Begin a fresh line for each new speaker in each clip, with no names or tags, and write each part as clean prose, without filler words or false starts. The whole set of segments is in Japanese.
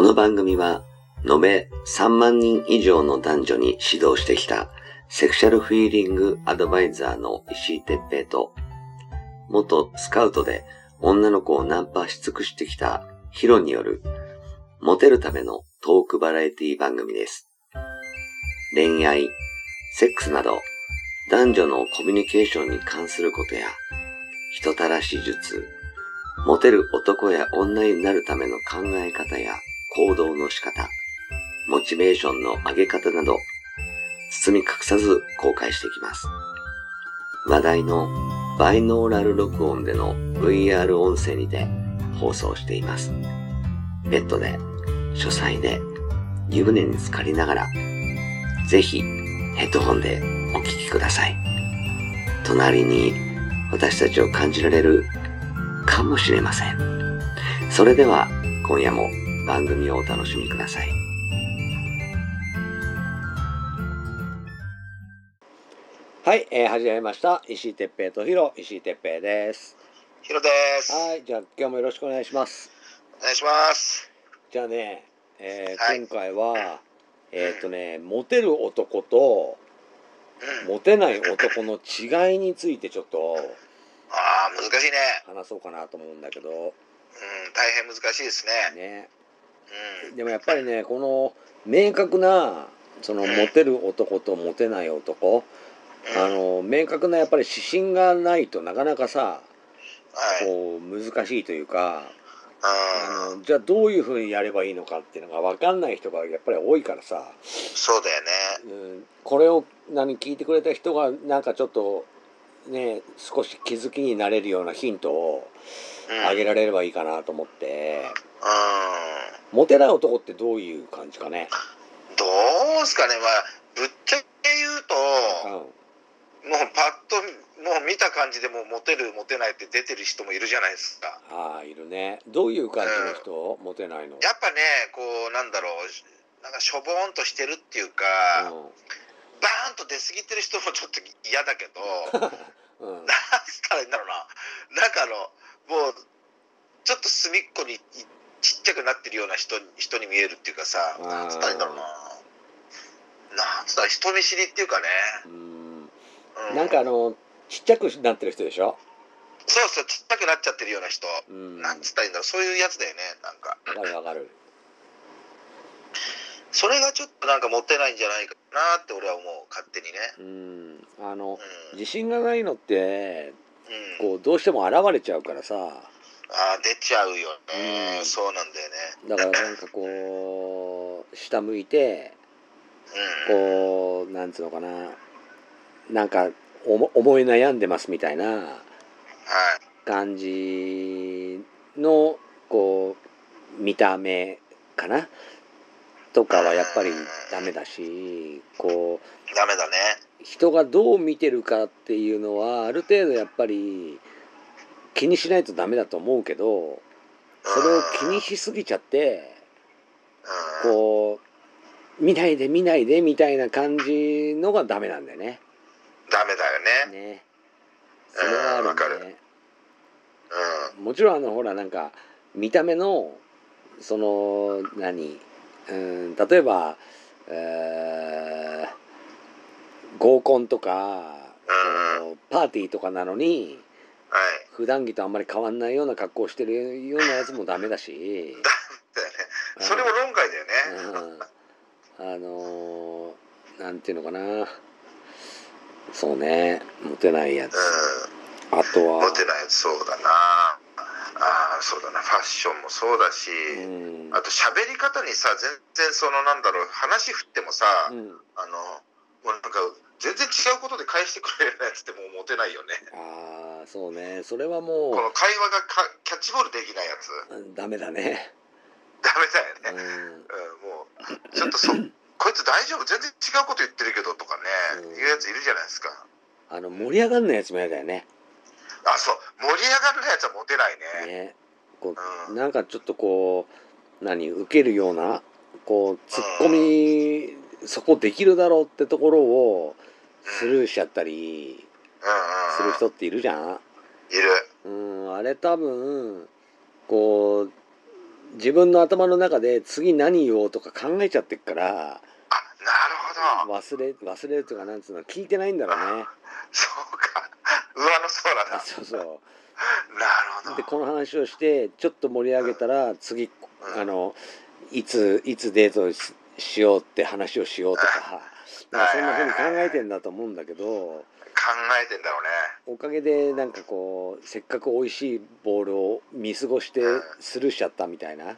の番組は延べ3万人以上の男女に指導してきたセクシャルフィーリングアドバイザーの石井哲平と、元スカウトで女の子をナンパし尽くしてきたヒロによるモテるためのトークバラエティ番組です。恋愛、セックスなど男女のコミュニケーションに関することや人たらし術、モテる男や女になるための考え方や行動の仕方、モチベーションの上げ方など包み隠さず公開していきます。話題のバイノーラル録音での VR 音声にて放送しています。ベッドで、書斎で、湯船に浸かりながら、ぜひヘッドホンでお聞きください。隣に私たちを感じられるかもしれません。それでは今夜も番組をお楽しみください。はい、始めました。石井哲平とヒロ、石井哲平です。
ヒロです。
はい、じゃあ今日もよろしくお願いします。
お願いします。
じゃあね、
はい、
今回は、モテる男とモテない男の違いについてちょっと
難しいね。
話そうかなと思うんだけど、
大変難しいですね。
ね。でもやっぱりね、この明確なそのモテる男とモテない男、明確なやっぱり指針がないとなかなかさ、こう難しいというか、じゃあどういうふうにやればいいのかっていうのが分かんない人がやっぱり多いからさ。
そうだよね。
これを聞いてくれた人がなんかちょっとね、少し気づきになれるようなヒントをあげられればいいかなと思って。モテない男ってどういう感じかね。
どうすかね。ぶっちゃけ言うと、もうパッともう見た感じでもうモテるモテないって出てる人もいるじゃないですか。
いるね。どういう感じの人、モテないの？
やっぱね、こうなんだろう、なんかしょぼーんとしてるっていうか、バーンと出過ぎてる人もちょっと嫌だけど、なんつったらいいんだろうな。なんかもうちょっと隅っこにちっちゃくなってるような人に見えるっていうかさ、なんつったらいいんだろうな。なんつったら人見知りっていうかね。
なんかちっちゃくなってる人でしょ？
そうそう、ちっちゃくなっちゃってるような人。なんつったらいいんだろう、そういうやつだよね、なんか。
わかる。
それがちょっとなんかモテないんじゃないかなって俺は思う、勝手にね。
自信がないのって、こうどうしても現れちゃうからさ。
出ちゃうよね。そうなんだよね。
だからなんかこう下向いて、こうなんつうのかな、なんか思い悩んでますみたいな感じのこう見た目かなとかはやっぱりダメだし、こう
ダメだね。
人がどう見てるかっていうのはある程度やっぱり気にしないとダメだと思うけど、それを気にしすぎちゃってこう見ないでみたいな感じのがダメなんだよね。
ダメだよね。
ね。それはあるね。もちろんほらなんか見た目のその例えば、合コンとかパーティーとかなのに、普段着とあんまり変わんないような格好をしてるようなやつもダメだし。
だよね。それも論外だよ
ね。なんていうのかな。そうね、モテないやつ。あとは
モテないやつ、そうだな。そうだな、ファッションもそうだし、あと喋り方にさ、全然そのなんだろう、話振ってもさ、もうなんか全然違うことで返してくれるやつってもうモテないよね。
そうね、それはもう
この会話がキャッチボールできないやつ。
ダメだね。
ダメだよね。もうちょっとこいつ大丈夫、全然違うこと言ってるけどとかね、いうやついるじゃないですか。
盛り上がんないやつも嫌だよね。
そう、盛り上がるやつはモテないね。
こうなんかちょっとこう受けるようなこうツッコミ、そこできるだろうってところをスルーしちゃったりする人っているじゃん。
いる。
あれ多分こう自分の頭の中で次何言おうとか考えちゃってっから、
あ、なるほど。
忘れるというか、なんつうの、聞いてないんだろうね。
そうか。上の空だ。
そうそう。
なるほど。
でこの話をしてちょっと盛り上げたら、次
うん
いつデートしようって話をしようとか、なんかそんな風に考えてんだと思うんだけど、
考えてんだろうね。
おかげでなんかこうせっかく美味しいボールを見過ごしてスルーしちゃったみたいな
ね、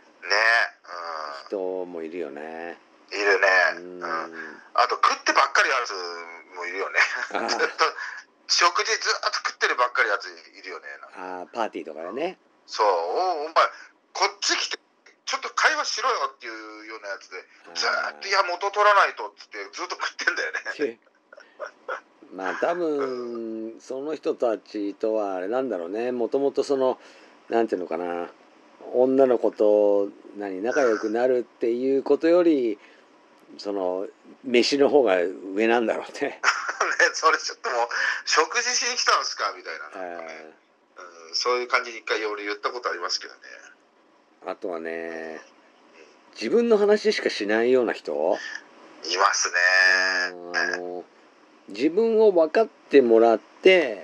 人もいるよね。
いるね。あと食ってばっかりやつもいるよね。ずっと食事ずっと食ってるばっかりやついるよね。
パーティーとかでね。
そう、お前こっち来てちょっと会話しろよっていうようなやつで、ずっといや元取らないとっつってずっと食ってんだよね。
まあ多分その人たちとはあれなんだろうね、もともとそのなんていうのかな、女の子と仲良くなるっていうことよりその飯の方が上なんだろうね。
ね、それちょっともう食事しに来たんですかみたいな、そういう感じに一回俺言ったことありますけどね。
あとはね、自分の話しかしないような人
いますね。
自分を分かってもらって、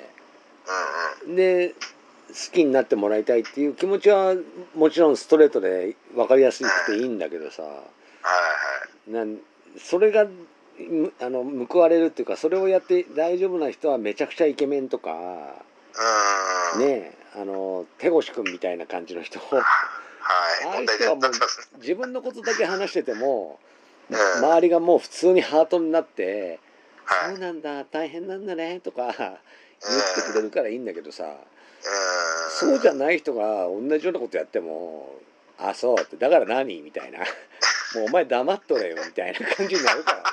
で好きになってもらいたいっていう気持ちはもちろんストレートで分かりやすくていいんだけどさ、それが報われるっていうか、それをやって大丈夫な人はめちゃくちゃイケメンとかね、手越くんみたいな感じの人、ああいう人はもう自分のことだけ話してても周りがもう普通にハートになって「そうなんだ、大変なんだね」とか言ってくれるからいいんだけどさ、そうじゃない人が同じようなことやっても「あ、そう」って「だから何?」みたいな「もうお前黙っとれよ」みたいな感じになるから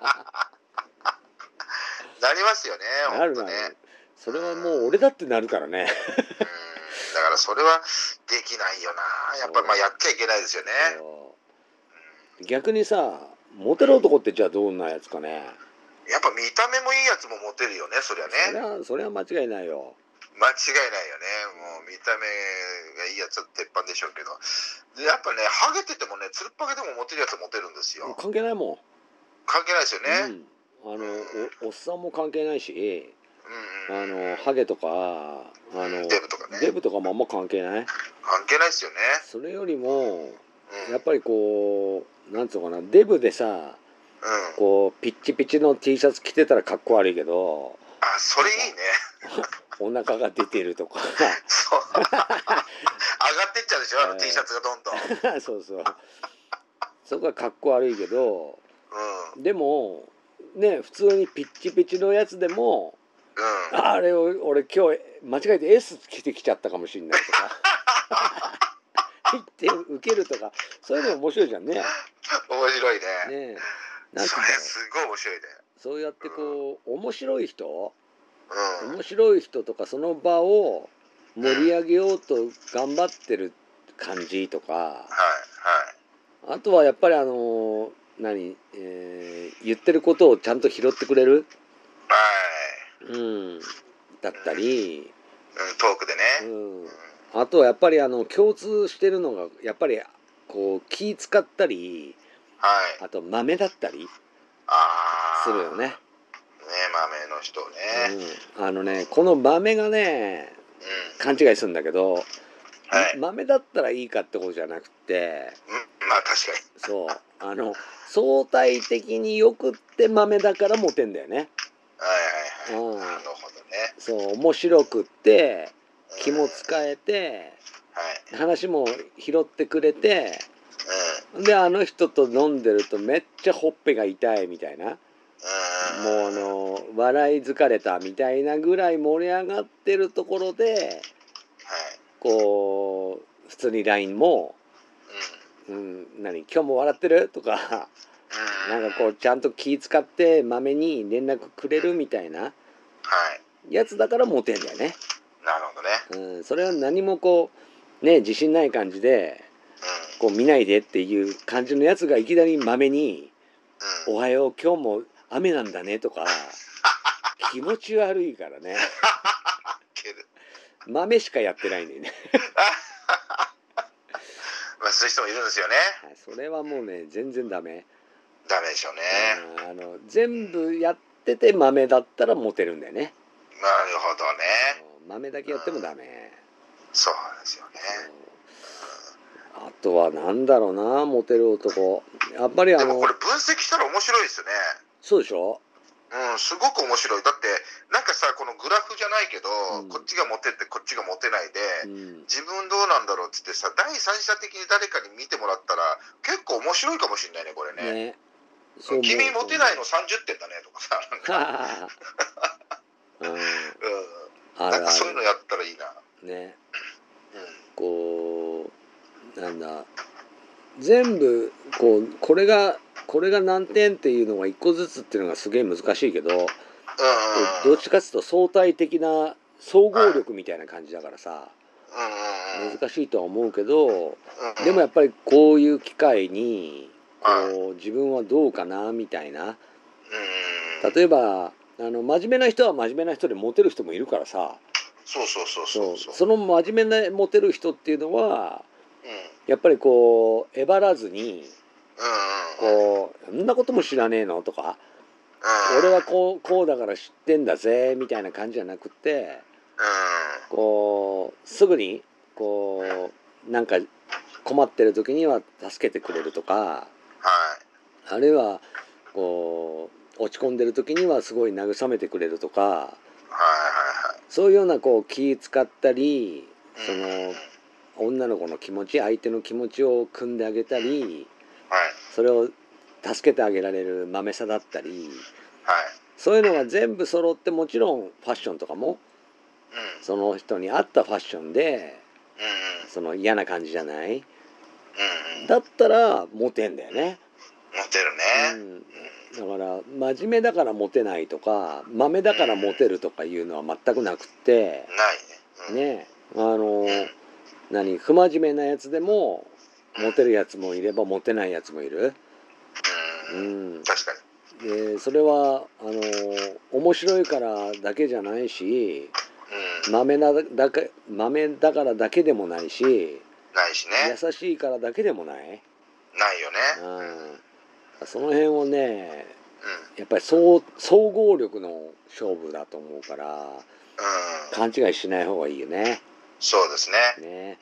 なりますよね。
なるなる。それはもう俺だってなるからね。
だからそれはできないよな。やっぱまあやっちゃいけないですよね。
逆にさ、モテる男ってじゃあどんなやつかね。
やっぱ見た目もいいやつもモテるよね、そりゃね。
それは間違いないよ。
間違いないよね。もう見た目がいいやつは鉄板でしょうけど、やっぱね、ハゲててもね、つるっぱげでもモテるやつはモテるんですよ。
関係ないもん。
関係ないですよね。
おっさんも関係ないし、ハゲとかデブとかもあんま関係ない。
関係ないですよね。
それよりもやっぱりこうなんつうのかな、デブでさ、こうピッチピチの T シャツ着てたらかっこ悪いけど、
それいいね。
お腹が出てるとか
そう上がってっちゃうでしょ、T シャツがどんどん
そうそこはかっこ悪いけど、でもね、普通にピッチピチのやつでも、あれを俺今日間違えて S 着てきちゃったかもしれないとか言って受けるとか、そういうの面白いじゃんね。
面白い
ね。
それすごい面白いね。
そうやってこう面白い人とかその場を盛り上げようと頑張ってる感じとか、あとはやっぱり言ってることをちゃんと拾ってくれる、だったり、
トークでね、
あとはやっぱり共通してるのがやっぱりこう気使ったり、あと豆だったりするよね。
豆の人ね。
この豆がね、勘違いするんだけど、豆だったらいいかってことじゃなくて、
まあ確かに
そう相対的によくって豆だからモテんだよね。
なるほどね。
そう面白くって気も使えて、話も拾ってくれて、であの人と飲んでるとめっちゃほっぺが痛いみたいな、もう笑い疲れたみたいなぐらい盛り上がってるところで、こう普通に LINE も「今日も笑ってる?」とか、なんかこうちゃんと気使ってまめに連絡くれるみたいなやつだからモテんだよね。
なるほどね。
それは何もこうね、自信ない感じでこう見ないでっていう感じのやつがいきなりまめに「おはよう、今日も雨なんだね」とか気持ち悪いからね。豆しかやってないんだよね。
まあそういう人もいるんですよね。
はい、それはもうね全然ダメ。
ダメでしょうね。
全部やってて豆だったらモテるんだよね。
なるほどね。
豆だけやってもダメ。
そうですよね。
あとはなんだろうな、モテる男。やっぱり
でもこれ分析したら面白いですよね。
そうでしょ。
すごく面白い。だってなんかさ、このグラフじゃないけど、こっちがモテてこっちがモテないで、自分どうなんだろうっつってさ、第三者的に誰かに見てもらったら結構面白いかもしれないね、これね。君モテないの30点だねとかさ、なんかそういうのやったらいいな。
ね。こうなんだ、全部これが何点っていうのが一個ずつっていうのがすげえ難しいけど、どっちかっていうと相対的な総合力みたいな感じだからさ、難しいとは思うけど、でもやっぱりこういう機会に自分はどうかなみたいな。例えば真面目な人は真面目な人でモテる人もいるからさ。その真面目なモテる人っていうのはやっぱりえばらずにそんなことも知らねえのとか、俺はこうだから知ってんだぜみたいな感じじゃなくて、すぐになんか困ってる時には助けてくれるとか、あるいは落ち込んでる時にはすごい慰めてくれるとか、そういうような気使ったり、その女の子の気持ち、相手の気持ちを汲んであげたり、それを助けてあげられるまめさだったり、そういうのが全部揃って、もちろんファッションとかもその人に合ったファッションで、その嫌な感じじゃない、だったらモテんだよね。
モテるね。
だから真面目だからモテないとか、豆だからモテるとかいうのは全くなくって、ね、不真面目なやつでもモテるやつもいればモテないやつもいる。
確か
に。でそれは面白いからだけじゃないし、豆だからだけでもないし、優しいからだけでもない。
ないよね。
その辺をね、やっぱり総合力の勝負だと思うから、勘違いしない方がいいよね。
そうです
ね。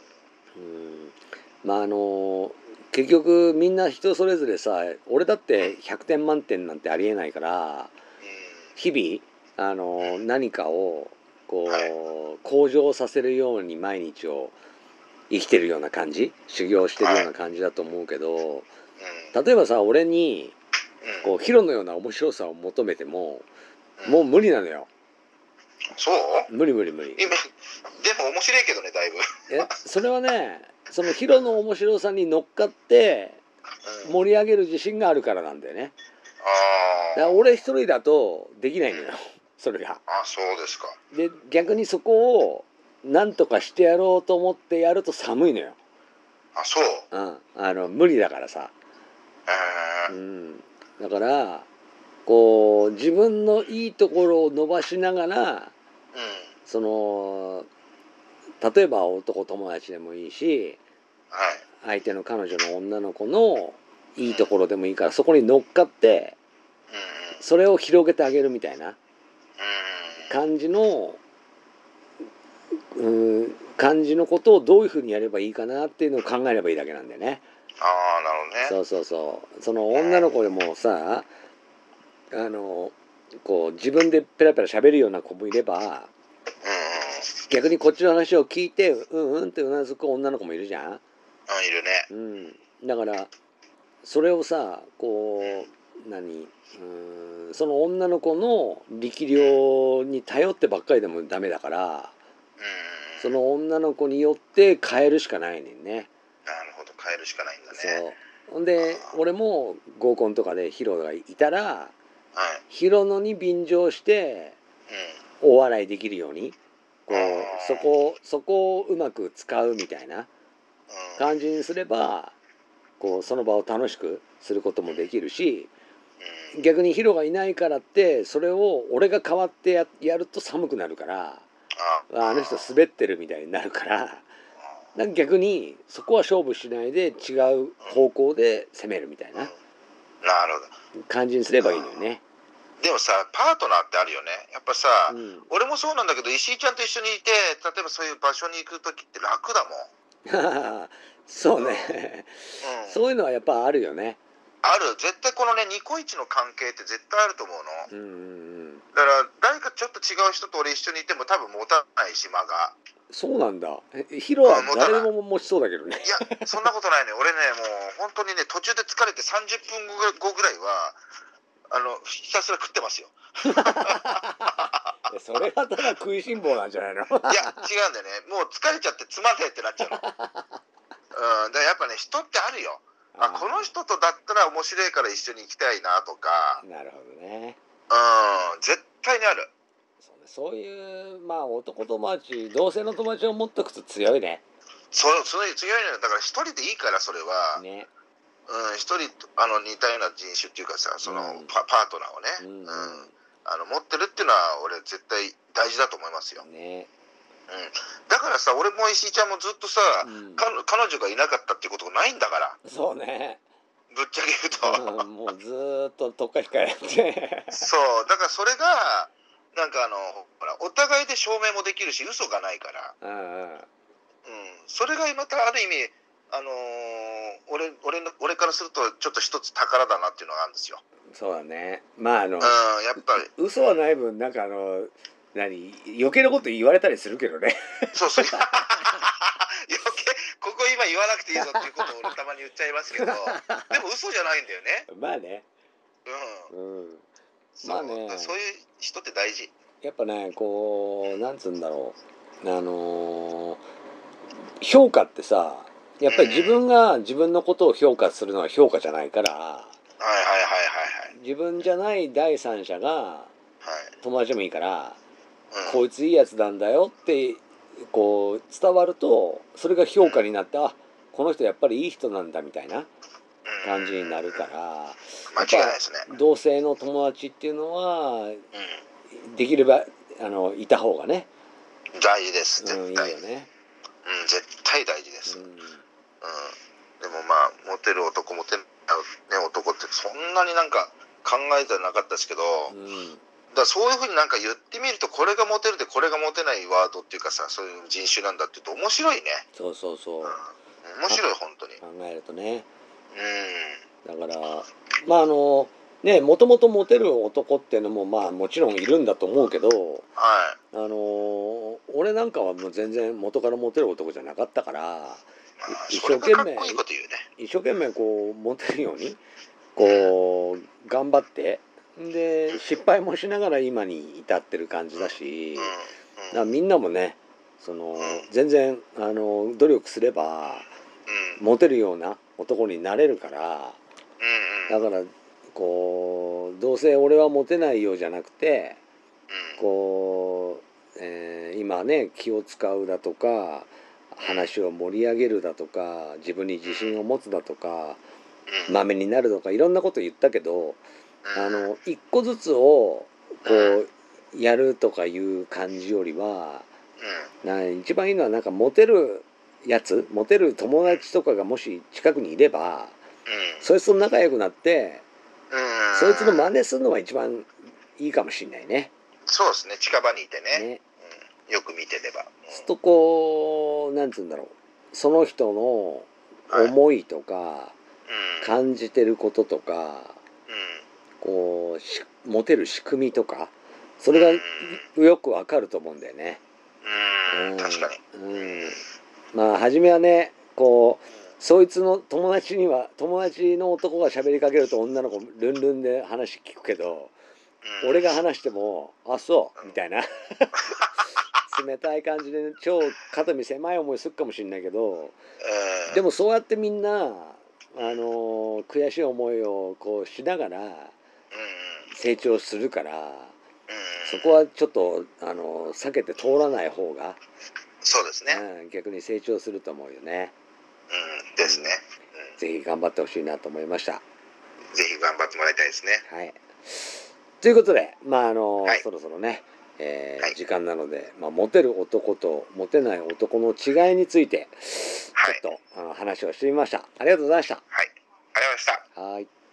まあ結局みんな人それぞれさ、俺だって100点満点なんてありえないから、日々何かを向上させるように毎日を生きてるような感じ、修行してるような感じだと思うけど、例えばさ、俺にヒロのような面白さを求めてももう無理なのよ。
そう？
無理。でも
面白いけどね、だいぶ。
それはね、そのヒロの面白さに乗っかって盛り上げる自信があるからなんだよね。だから俺一人だとできないのよ、それが。
そうですか。
で逆にそこをなんとかしてやろうと思ってやると寒いのよ。
そう。
無理だからさ。だから自分のいいところを伸ばしながら、その例えば男友達でもいいし、相手の彼女の女の子のいいところでもいいから、そこに乗っかってそれを広げてあげるみたいな感じのことをどういうふうにやればいいかなっていうのを考えればいいだけなんだよね。
なるほどね。
その女の子でもさ、自分でペラペラ喋るような子もいれば、逆にこっちの話を聞いてってうなずく女の子もいるじゃん。
いる
ね。だからそれをさ、その女の子の力量に頼ってばっかりでもダメだから、その女の子によって変えるしかないねんね。
なるほど、変えるしかないんだね。
そうほんで俺も合コンとかでヒロがいたら、ヒロのに便乗してお笑いできるようにそこをうまく使うみたいな感じにすれば、その場を楽しくすることもできるし、逆にヒロがいないからってそれを俺が代わってやると寒くなるから、あの人滑ってるみたいになるから、 なんか逆にそこは勝負しないで違う方向で攻めるみたいな
なるほど
感じにすればいいのよね。
でもさパートナーってあるよねやっぱさ、俺もそうなんだけど石井ちゃんと一緒にいて例えばそういう場所に行く時って楽だもん
そうね、そういうのはやっぱあるよね。
ある絶対このねニコイチの関係って絶対あると思うの、だから誰かちょっと違う人と俺一緒にいても多分持たないし間が
そうなんだ。ヒロは誰でも持ちそうだけどね。
いやそんなことないね俺ねもう本当にね途中で疲れて30分後ぐらいはひたすら食ってますよ
それがただ食いしん坊なんじゃないの？いや
違うんだよねもう疲れちゃってつませってなっちゃうのだからやっぱね人ってあるよこの人とだったら面白いから一緒に行きたいなとか
なるほどね
絶対にある
そういうまあ男友達同性の友達を持っとくと強いね
そう強いのよだから一人でいいからそれはね一人似たような人種っていうかさその、パートナーをね、持ってるっていうのは俺絶対大事だと思いますよ、ねだからさ俺も石井ちゃんもずっとさ、彼女がいなかったっていうことがないんだから
そうね
ぶっちゃけ言うと、
もうずーっととっかひかやって
そうだからそれがなんかほらお互いで証明もできるし嘘がないからそれがまたある意味俺からするとちょっと一つ宝だなっていうのがあるんですよ。そうだね。まあやっぱり嘘はない分なんか余計なこと言われたりするけどね。そう余計ここ今言わなくていいぞっていうことを俺たまに言っちゃいますけど、でも嘘じゃないんだよね。まあね。まあね。そういう人って大事。やっぱねこうなんつうんだろう評価ってさ。やっぱり自分が自分のことを評価するのは評価じゃないから自分じゃない第三者が友達でもいいからこいついいやつなんだよってこう伝わるとそれが評価になってこの人やっぱりいい人なんだみたいな感じになるから間違いないですね。同性の友達っていうのはできればいた方がね大事です絶対いいよね絶対大事ですでもまあモテる男モテない、男ってそんなになんか考えてなかったですけど、だからそういうふうになんか言ってみるとこれがモテるでこれがモテないワードっていうかさそういう人種なんだって言うと面白いねそう、面白い本当に考えるとねだからまあねもともとモテる男っていうのもまあもちろんいるんだと思うけど俺なんかはもう全然元からモテる男じゃなかったから一生懸命こうモテるようにこう頑張ってで失敗もしながら今に至ってる感じだしみんなもね全然努力すればモテるような男になれるからだからこうどうせ俺はモテないようじゃなくてこう、今ね気を使うだとか話を盛り上げるだとか自分に自信を持つだとかまめになるとかいろんなこと言ったけど一個ずつをこうやるとかいう感じよりは一番いいのはなんかモテる友達とかがもし近くにいればそいつと仲良くなってそいつの真似するのが一番いいかもしれないね。そうですね近場にいてねよく見てればするとこうなんつうんだろうその人の思いとか感じてることとかこうモテる仕組みとかそれがよくわかると思うんだよね。確かにまあ初めはねこうそいつの友達の男が喋りかけると女の子ルンルンで話聞くけど俺が話してもあそうみたいな冷たい感じで超肩身狭い思いするかもしれないけどでもそうやってみんな悔しい思いをこうしながら成長するからそこはちょっと避けて通らない方がそうですね、逆に成長すると思うよね。ですね、ぜひ頑張ってほしいなと思いました。ぜひ頑張ってもらいたいですね。はい。ということでまあそろそろね、時間なので、モテる男とモテない男の違いについて
ちょっと、話をしてみました。ありがとうございました。
はい。ありがとうございました。
はい。